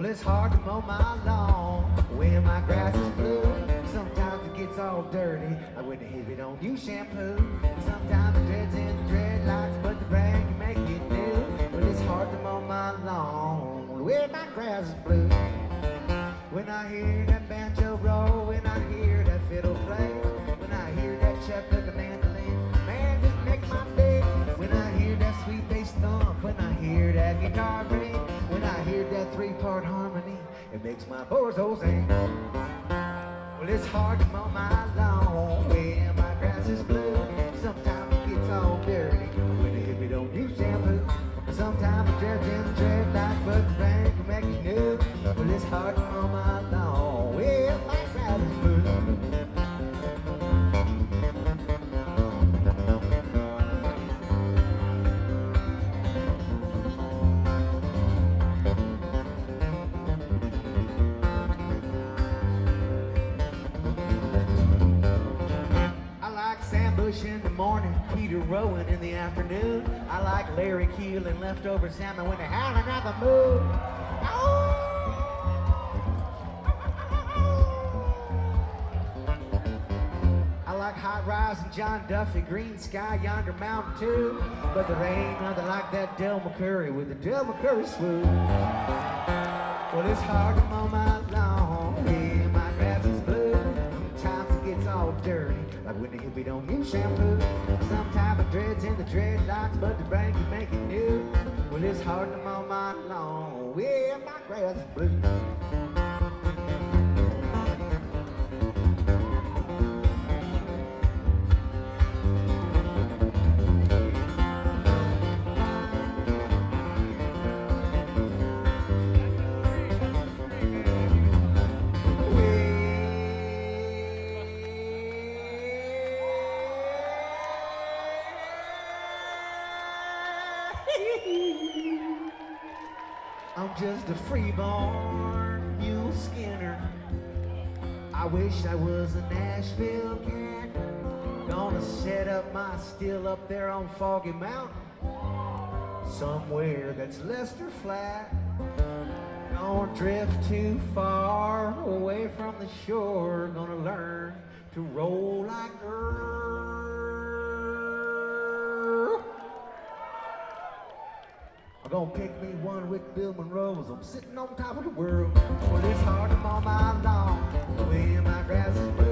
Well, it's hard to mow my lawn when my grass is blue. Sometimes it gets all dirty, like when the hippie don't use shampoo. Sometimes it dreads in the dreadlocks, but the brand can make it new. Well, it's hard to mow my lawn when my grass is blue. When I hear that banjo roll, when I hear that fiddle play, when I hear that Chuck Cook a mandolin, man, just make my day. When I hear that sweet bass thump, when I hear that guitar ring, when I hear that three-part harmony, it makes my bozo sing. Well, it's hard to mow my lawn when my grass is blue. Sometimes it gets all dirty when the hippie don't use shampoo. Sometimes it dreads in the dreadlocks, but the rain can make it new. Well, it's hard to mow my lawn when my grass is blue. In the morning, Peter Rowan in the afternoon. I like Larry Keel and leftover salmon when they're howling at the moon. I like Hot Rise and John Duffy, Green Sky, Yonder Mountain too. But there ain't nothing like that Del McCurry with the Del McCurry swoop. Well, it's hard to mow my lawn when my grass is blue. Sometimes it gets all dirty, like when the hippie don't use shampoo. Sometimes it dreads in the dreadlocks, but the brain can make it new. Well, it's hard to mow my lawn when my grass is blue. I'm just a freeborn mule skinner. I wish I was a Nashville cat. Gonna set up my still up there on Foggy Mountain, somewhere that's Lester Flat. Don't drift too far away from the shore. Gonna learn to roll like Earl. I'm gonna pick me one with Bill Monroe as I'm sitting on top of the world. Well, it's hard to mow my lawn when my grass is blue.